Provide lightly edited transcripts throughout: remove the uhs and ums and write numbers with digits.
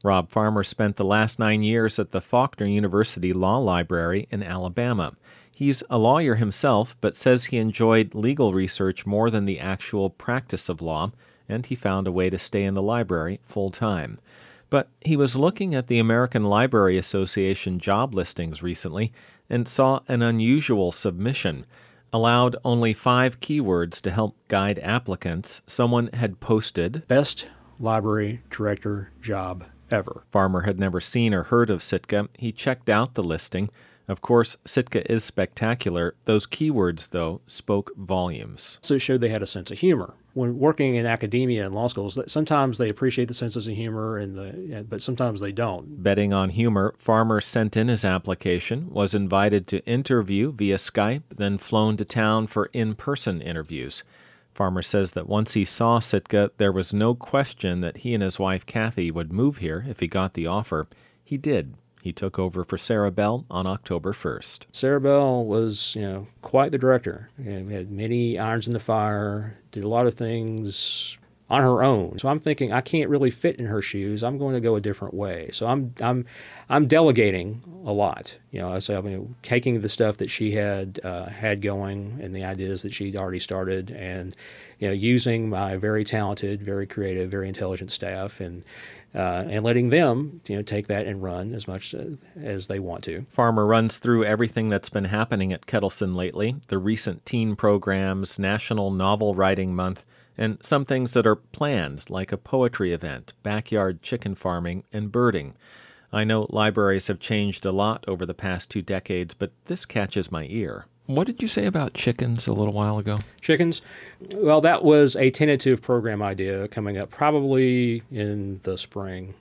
Rob Farmer spent the last 9 years at the Faulkner University Law Library in Alabama. He's a lawyer himself, but says he enjoyed legal research more than the actual practice of law, and he found a way to stay in the library full-time. But he was looking at the American Library Association job listings recently and saw an unusual submission. Allowed only 5 keywords to help guide applicants, someone had posted, "Best library director job ever." Farmer had never seen or heard of Sitka. He checked out the listing. Of course, Sitka is spectacular. Those keywords, though, spoke volumes. So it showed they had a sense of humor. When working in academia and law schools, sometimes they appreciate the senses of humor, but sometimes they don't. Betting on humor, Farmer sent in his application, was invited to interview via Skype, then flown to town for in-person interviews. Farmer says that once he saw Sitka, there was no question that he and his wife Kathy would move here if he got the offer. He did. He took over for Sarah Bell on October 1st. Sarah Bell was, quite the director. We had many irons in the fire, did a lot of things on her own. So I'm thinking I can't really fit in her shoes. I'm going to go a different way. So I'm delegating a lot. I'm taking the stuff that she had going and the ideas that she'd already started, and using my very talented, very creative, very intelligent staff, and letting them take that and run as much as they want to. Farmer runs through everything that's been happening at Kettleson lately, the recent teen programs, National Novel Writing Month, and some things that are planned, like a poetry event, backyard chicken farming, and birding. I know libraries have changed a lot over the past 2 decades, but this catches my ear. What did you say about chickens a little while ago? Chickens? Well, that was a tentative program idea coming up probably in the spring.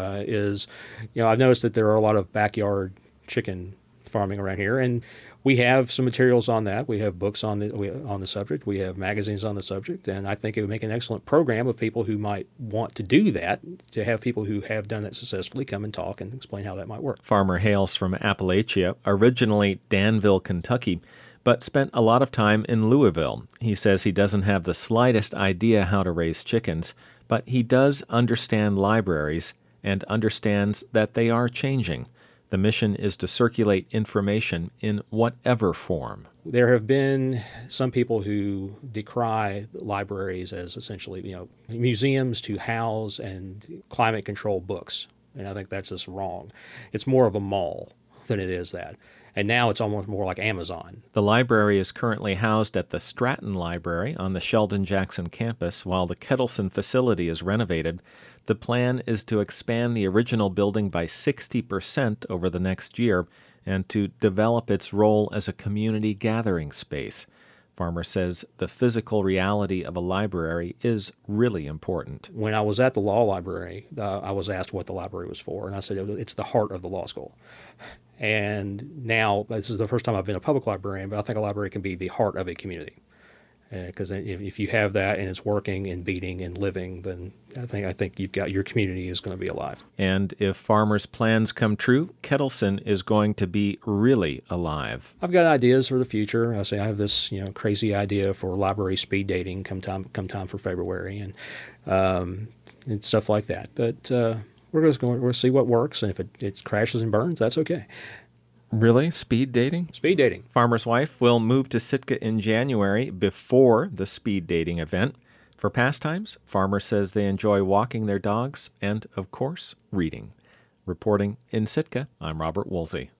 I've noticed that there are a lot of backyard chicken farming around here, and we have some materials on that. We have books on the subject. We have magazines on the subject, and I think it would make an excellent program of people who might want to do that, to have people who have done that successfully come and talk and explain how that might work. Farmer hails from Appalachia, originally Danville, Kentucky, but spent a lot of time in Louisville. He says he doesn't have the slightest idea how to raise chickens, but he does understand libraries and understands that they are changing. The mission is to circulate information in whatever form. There have been some people who decry libraries as essentially, museums to house and climate control books. And I think that's just wrong. It's more of a mall than it is that. And now it's almost more like Amazon. The library is currently housed at the Stratton Library on the Sheldon Jackson campus while the Kettleson facility is renovated. The plan is to expand the original building by 60% over the next year and to develop its role as a community gathering space. Farmer says the physical reality of a library is really important. When I was at the law library, I was asked what the library was for, and I said it's the heart of the law school. And now, this is the first time I've been a public librarian, but I think a library can be the heart of a community. Because if you have that and it's working and beating and living, then I think you've got your community is going to be alive. And if Farmer's plans come true, Kettleson is going to be really alive. I've got ideas for the future. I have this crazy idea for library speed dating come time for February and stuff like that. But we'll see what works, and if it crashes and burns, that's okay. Really? Speed dating? Speed dating. Farmer's wife will move to Sitka in January before the speed dating event. For pastimes, Farmer says they enjoy walking their dogs and, of course, reading. Reporting in Sitka, I'm Robert Woolsey.